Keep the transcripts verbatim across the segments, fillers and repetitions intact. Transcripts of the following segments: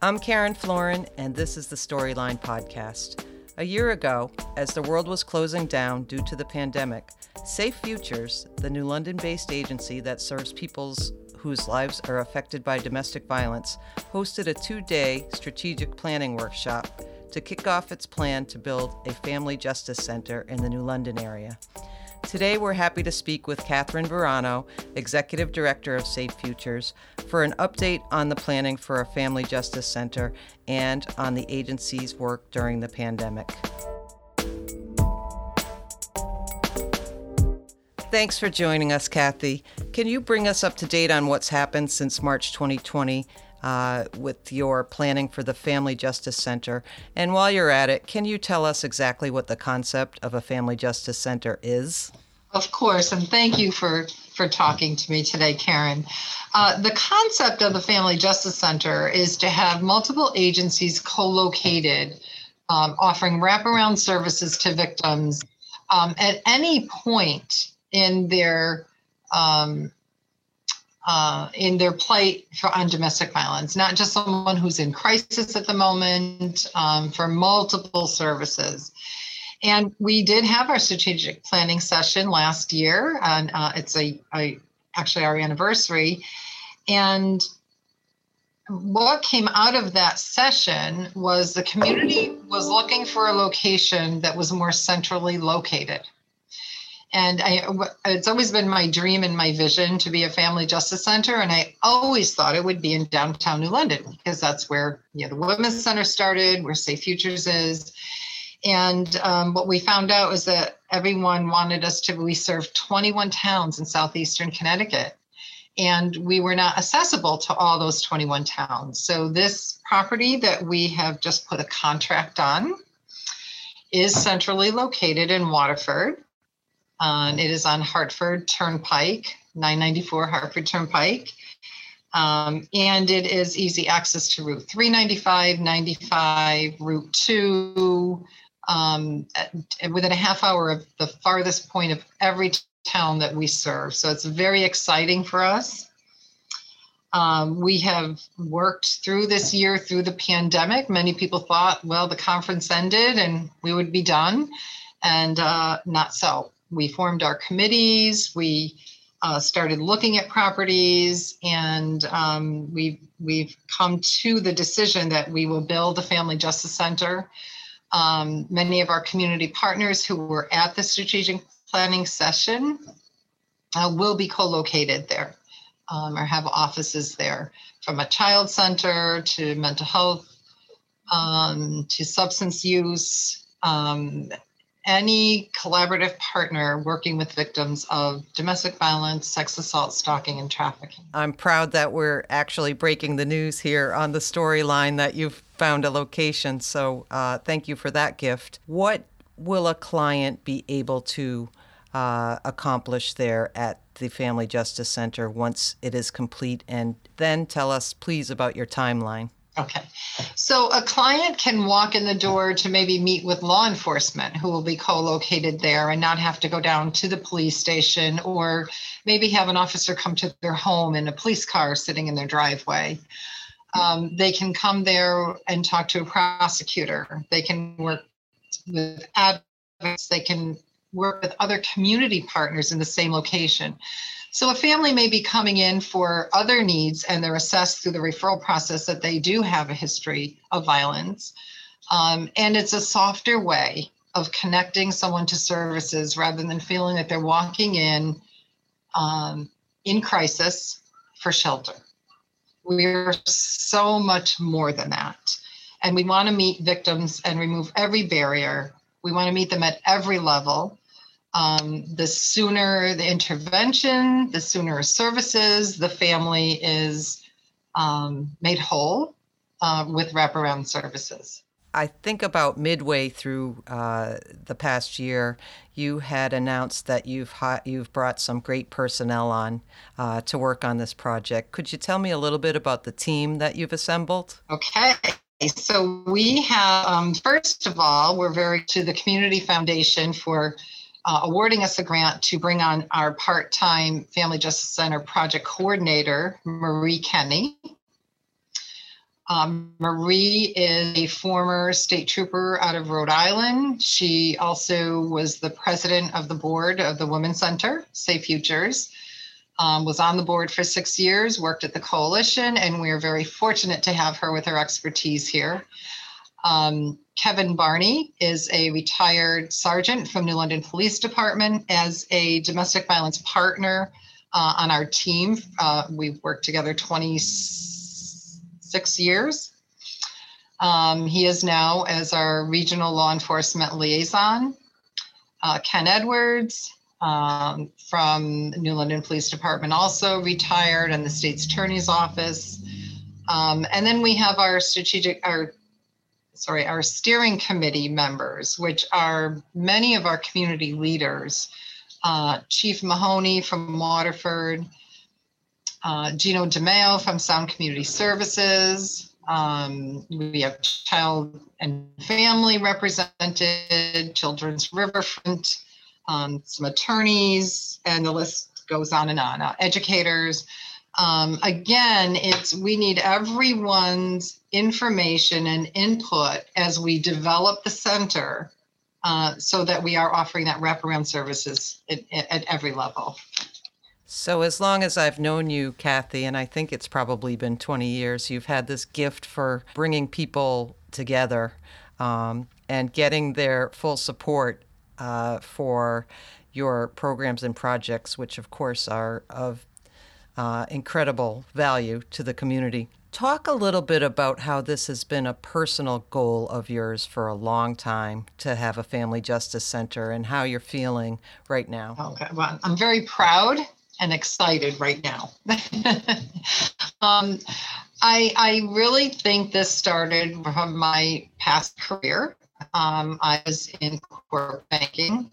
I'm Karen Florin, and this is the Storyline Podcast. A year ago, as the world was closing down due to the pandemic, Safe Futures, the New London-based agency that serves people's whose lives are affected by domestic violence, hosted a two-day strategic planning workshop to kick off its plan to build a family justice center in the New London area. Today, we're happy to speak with Catherine Verano, Executive Director of Safe Futures, for an update on the planning for a family justice center and on the agency's work during the pandemic. Thanks for joining us, Kathy. Can you bring us up to date on what's happened since March twenty twenty uh, with your planning for the Family Justice Center? And while you're at it, can you tell us exactly what the concept of a Family Justice Center is? Of course, and thank you for, for talking to me today, Karen. Uh, the concept of the Family Justice Center is to have multiple agencies co-located, um, offering wraparound services to victims um, at any point in their um, uh, in their plight for on domestic violence, not just someone who's in crisis at the moment, um, for multiple services. And we did have our strategic planning session last year, and uh, it's a, a actually our anniversary. And what came out of that session was the community was looking for a location that was more centrally located. And I, it's always been my dream and my vision to be a family justice center. And I always thought it would be in downtown New London because that's where you know, the Women's Center started, where Safe Futures is. And um, what we found out was that everyone wanted us to, we served twenty-one towns in southeastern Connecticut. And we were not accessible to all those twenty-one towns. So this property that we have just put a contract on is centrally located in Waterford. Uh, and it is on Hartford Turnpike, nine ninety-four Hartford Turnpike. Um, and it is easy access to Route three ninety-five, ninety-five, Route two, um, within a half hour of the farthest point of every town that we serve. So it's very exciting for us. Um, we have worked through this year, through the pandemic. Many people thought, well, the conference ended and we would be done, and uh, not so. We formed our committees, we uh, started looking at properties, and um, we've, we've come to the decision that we will build a family justice center. Um, many of our community partners who were at the strategic planning session uh, will be co-located there um, or have offices there, from a child center to mental health, um, to substance use, um, any collaborative partner working with victims of domestic violence, sex assault, stalking, and trafficking. I'm proud that we're actually breaking the news here on the Storyline that you've found a location. So uh, thank you for that gift. What will a client be able to uh, accomplish there at the Family Justice Center once it is complete? And then tell us, please, about your timeline. Okay, so a client can walk in the door to maybe meet with law enforcement who will be co-located there and not have to go down to the police station, or maybe have an officer come to their home in a police car sitting in their driveway. Um, they can come there and talk to a prosecutor. They can work with advocates. They can work with other community partners in the same location. So a family may be coming in for other needs, and they're assessed through the referral process that they do have a history of violence. Um, and it's a softer way of connecting someone to services rather than feeling that they're walking in um, in crisis for shelter. We're so much more than that. And we want to meet victims and remove every barrier. We want to meet them at every level. Um, the sooner the intervention, the sooner services, the family is um, made whole uh, with wraparound services. I think about midway through uh, the past year, you had announced that you've ha- you've brought some great personnel on uh, to work on this project. Could you tell me a little bit about the team that you've assembled? Okay. So we have, um, first of all, we're very to the Community Foundation for Uh, awarding us a grant to bring on our part-time Family Justice Center project coordinator, Marie Kenny. Um, Marie is a former state trooper out of Rhode Island. She also was the president of the board of the Women's Center, Safe Futures, um, was on the board for six years, worked at the coalition, and we are very fortunate to have her with her expertise here. Um, Kevin Barney is a retired sergeant from New London Police Department as a domestic violence partner uh, on our team. Uh, we've worked together twenty-six years. Um, he is now as our regional law enforcement liaison. Uh, Ken Edwards um, from New London Police Department, also retired, in the state's attorney's office. Um, and then we have our strategic, our sorry, our steering committee members, which are many of our community leaders. Uh, Chief Mahoney from Waterford, uh, Gino DeMeo from Sound Community Services. Um, we have child and family represented, Children's Riverfront, um, some attorneys, and the list goes on and on, uh, educators. Um, again, it's we need everyone's information and input as we develop the center uh, so that we are offering that wraparound services at, at every level. So as long as I've known you, Kathy, and I think it's probably been twenty years, you've had this gift for bringing people together um, and getting their full support uh, for your programs and projects, which of course are of Uh, incredible value to the community. Talk a little bit about how this has been a personal goal of yours for a long time to have a family justice center and how you're feeling right now. Okay, well, I'm very proud and excited right now. um, I, I really think this started from my past career. Um, I was in corporate banking,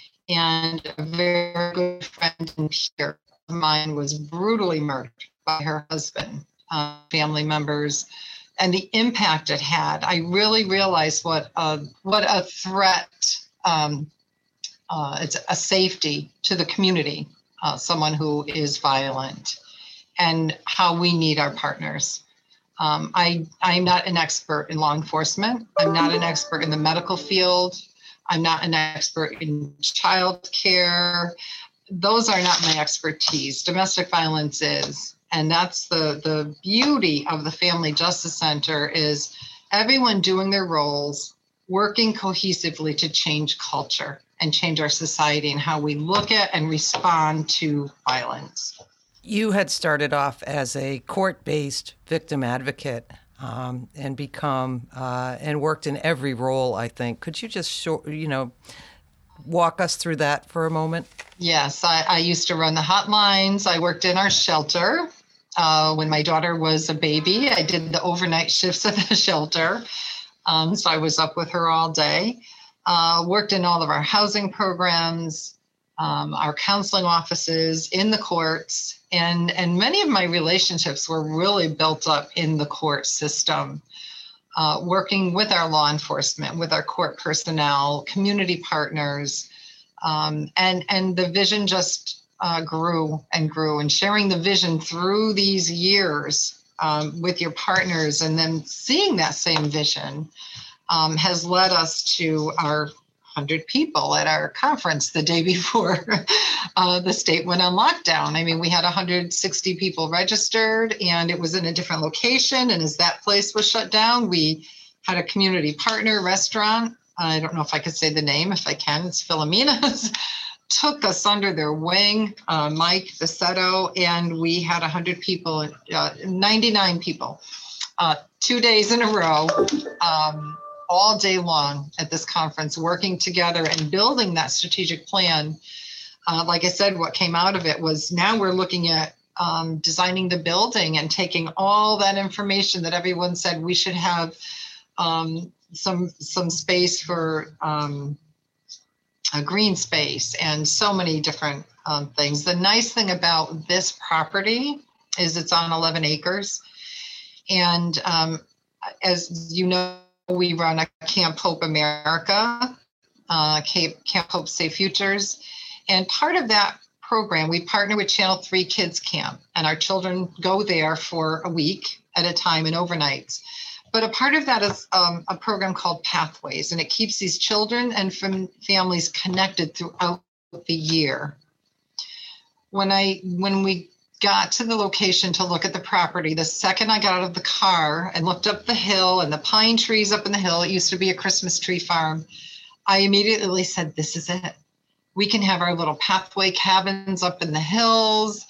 and a very good friend and peer mine was brutally murdered by her husband, uh, family members, and the impact it had. I really realized what a, what a threat, um, uh, it's a safety to the community, uh, someone who is violent, and how we need our partners. Um, I, I'm not an expert in law enforcement. I'm not an expert in the medical field. I'm not an expert in child care. Those are not my expertise. Domestic violence is, and that's the, the beauty of the Family Justice Center is everyone doing their roles, working cohesively to change culture and change our society and how we look at and respond to violence. You had started off as a court-based victim advocate um, and become uh, and worked in every role, I think. Could you just show, you know, walk us through that for a moment? Yes, I, I used to run the hotlines. I worked in our shelter uh, when my daughter was a baby. I did the overnight shifts at the shelter. Um, so I was up with her all day. Uh, worked in all of our housing programs, um, our counseling offices, in the courts. And, and many of my relationships were really built up in the court system. Uh, working with our law enforcement, with our court personnel, community partners, um, and, and the vision just uh, grew and grew. And sharing the vision through these years um, with your partners and then seeing that same vision um, has led us to our one hundred people at our conference the day before uh, the state went on lockdown. I mean, we had one hundred sixty people registered, and it was in a different location. And as that place was shut down, we had a community partner restaurant. I don't know if I could say the name. If I can, it's Philomena's. Took us under their wing, uh, Mike Bassetto, and we had one hundred people, uh, ninety-nine people, uh, two days in a row. Um, all day long at this conference, working together and building that strategic plan. Uh, like I said, what came out of it was now we're looking at um, designing the building and taking all that information that everyone said we should have um, some some space for um, a green space and so many different um, things. The nice thing about this property is it's on eleven acres. And um, as you know, we run a Camp Hope America, uh, Camp Hope Safe Futures. And part of that program, we partner with Channel three Kids Camp, and our children go there for a week at a time and overnights. But a part of that is um, a program called Pathways, and it keeps these children and fam- families connected throughout the year. When I when we got to the location to look at the property, the second I got out of the car and looked up the hill and the pine trees up in the hill, it used to be a Christmas tree farm, I immediately said, this is it. We can have our little pathway cabins up in the hills.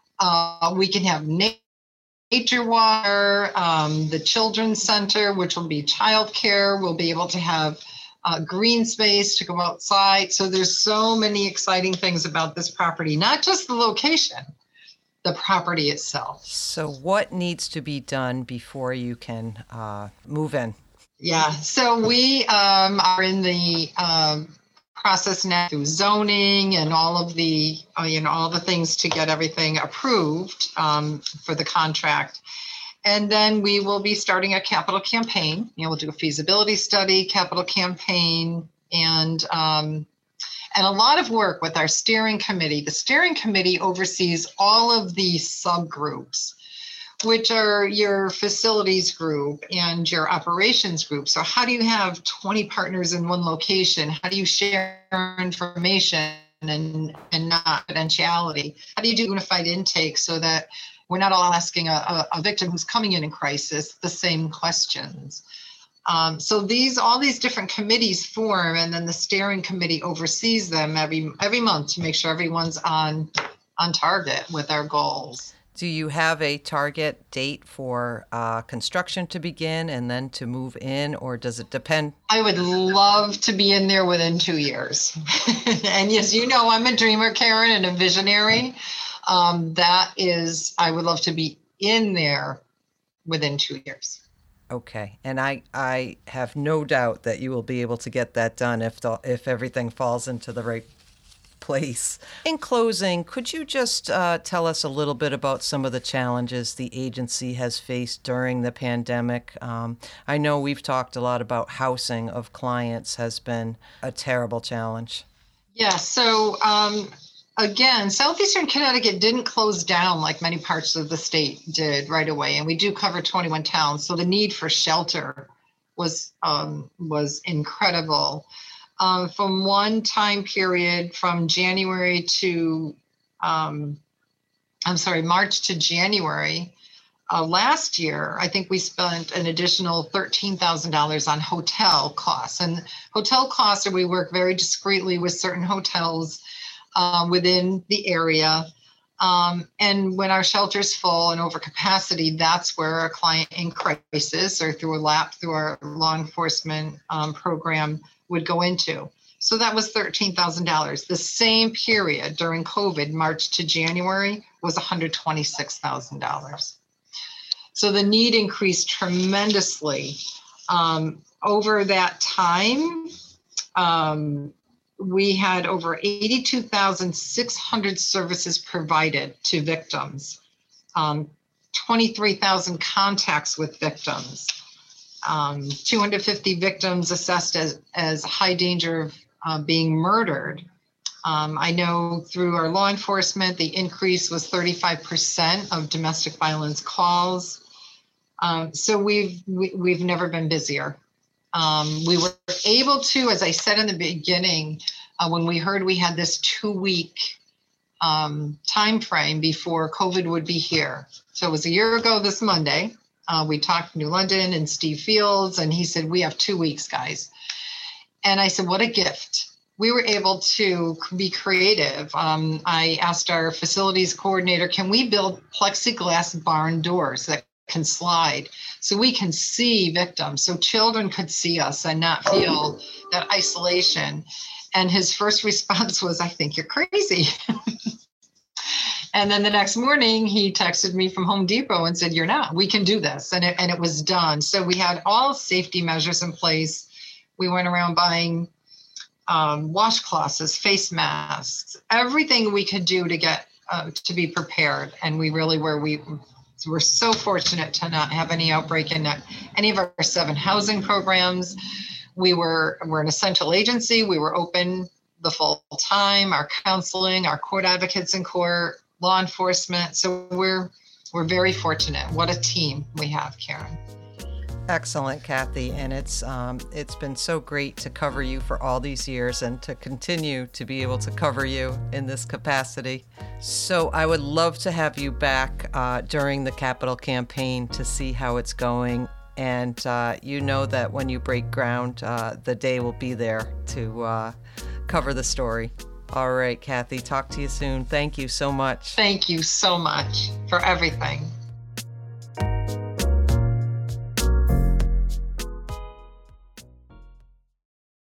Uh, we can have na- nature water, um, the children's center, which will be childcare. We'll be able to have uh, green space to go outside. So there's so many exciting things about this property, not just the location, the property itself. So what needs to be done before you can uh, move in? Yeah, so we um, are in the um, process now through zoning and all of the, uh, you know, all the things to get everything approved um, for the contract. And then we will be starting a capital campaign. You know, we'll do a feasibility study, capital campaign, and um, and a lot of work with our steering committee. The steering committee oversees all of the subgroups, which are your facilities group and your operations group. So how do you have twenty partners in one location? How do you share information and, and not confidentiality? How do you do unified intake so that we're not all asking a, a, a victim who's coming in in crisis the same questions? Um, so these, all these different committees form, and then the steering committee oversees them every every month to make sure everyone's on on target with our goals. Do you have a target date for uh, construction to begin and then to move in, or does it depend? I would love to be in there within two years. And yes, you know, I'm a dreamer, Karen, and a visionary. Um, that is, I would love to be in there within two years. Okay. And I, I have no doubt that you will be able to get that done if the, if everything falls into the right place. In closing, could you just uh, tell us a little bit about some of the challenges the agency has faced during the pandemic? Um, I know we've talked a lot about housing of clients has been a terrible challenge. Yeah, so um, again, Southeastern Connecticut didn't close down like many parts of the state did right away, and we do cover twenty-one towns, so the need for shelter was um, was incredible. Um, from one time period from January to, um, I'm sorry, March to January uh, last year, I think we spent an additional thirteen thousand dollars on hotel costs. And hotel costs are, we work very discreetly with certain hotels uh, within the area. Um, and when our shelter's full and over capacity, that's where a client in crisis or through a lap through our law enforcement um, program would go into. So that was thirteen thousand dollars. The same period during COVID, March to January, was one hundred twenty-six thousand dollars. So the need increased tremendously. Um, over that time, um, we had over eighty-two thousand six hundred services provided to victims, um, twenty-three thousand contacts with victims. Um, two hundred fifty victims assessed as, as high danger of uh, being murdered. Um, I know through our law enforcement, the increase was thirty-five percent of domestic violence calls. Um, so we've we, we've never been busier. Um, we were able to, as I said in the beginning, uh, when we heard we had this two-week um, time frame before COVID would be here. So it was a year ago this Monday. Uh, we talked to New London and Steve Fields, and he said, we have two weeks, guys. And I said, what a gift. We were able to be creative. Um, I asked our facilities coordinator, can we build plexiglass barn doors that can slide so we can see victims, so children could see us and not feel that isolation? And his first response was, I think you're crazy. And then the next morning, he texted me from Home Depot and said, you're not, we can do this. And it, and it was done. So we had all safety measures in place. We went around buying um, washcloths, face masks, everything we could do to get uh, to be prepared. And we really were, we were so fortunate to not have any outbreak in any of our seven housing programs. We were, we're an essential agency. We were open the full time, our counseling, our court advocates in court, law enforcement. So we're we're very fortunate. What a team we have, Karen. Excellent, Kathy, and it's um, it's been so great to cover you for all these years and to continue to be able to cover you in this capacity. So I would love to have you back uh, during the Capitol campaign to see how it's going. And uh, you know that when you break ground, uh, the day will be there to uh, cover the story. All right, Kathy, talk to you soon. Thank you so much. Thank you so much for everything.